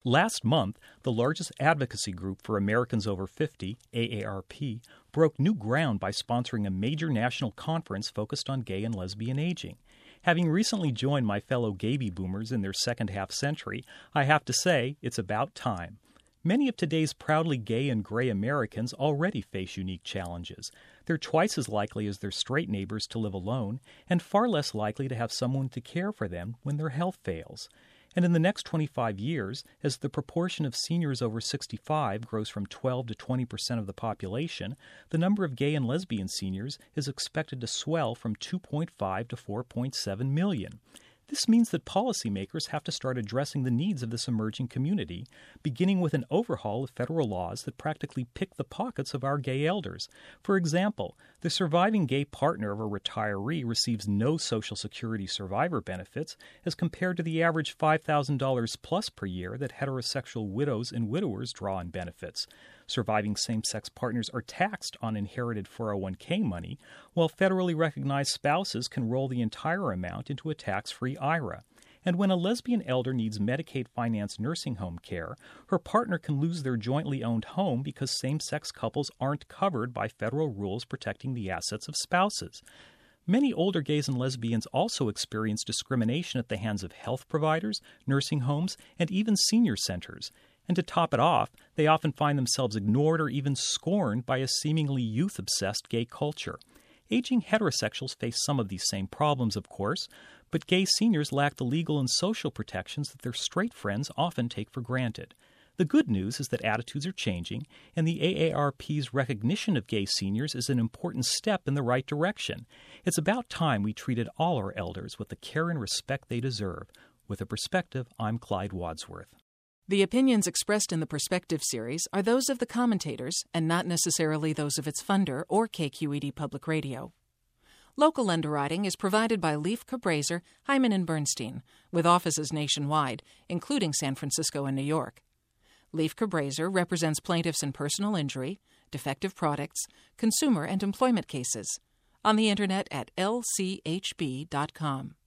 Last month, the largest advocacy group for Americans over 50, AARP, broke new ground by sponsoring a major national conference focused on gay and lesbian aging. Having recently joined my fellow Gaby boomers in their second half century, I have to say it's about time. Many of today's proudly gay and gray Americans already face unique challenges. They're twice as likely as their straight neighbors to live alone, and far less likely to have someone to care for them when their health fails. And in the next 25 years, as the proportion of seniors over 65 grows from 12 to 20% of the population, the number of gay and lesbian seniors is expected to swell from 2.5 to 4.7 million. This means that policymakers have to start addressing the needs of this emerging community, beginning with an overhaul of federal laws that practically pick the pockets of our gay elders. For example, the surviving gay partner of a retiree receives no Social Security survivor benefits as compared to the average $5,000 plus per year that heterosexual widows and widowers draw in benefits. Surviving same-sex partners are taxed on inherited 401k money, while federally recognized spouses can roll the entire amount into a tax-free IRA. And when a lesbian elder needs Medicaid-financed nursing home care, her partner can lose their jointly owned home because same-sex couples aren't covered by federal rules protecting the assets of spouses. Many older gays and lesbians also experience discrimination at the hands of health providers, nursing homes, and even senior centers. And to top it off, they often find themselves ignored or even scorned by a seemingly youth-obsessed gay culture. Aging heterosexuals face some of these same problems, of course, but gay seniors lack the legal and social protections that their straight friends often take for granted. The good news is that attitudes are changing, and the AARP's recognition of gay seniors is an important step in the right direction. It's about time we treated all our elders with the care and respect they deserve. With a Perspective, I'm Clyde Wadsworth. The opinions expressed in the Perspective series are those of the commentators and not necessarily those of its funder or KQED Public Radio. Local underwriting is provided by Leif Cabraser, Hyman & Bernstein, with offices nationwide, including San Francisco and New York. Leif Cabraser represents plaintiffs in personal injury, defective products, consumer and employment cases. On the Internet at lchb.com.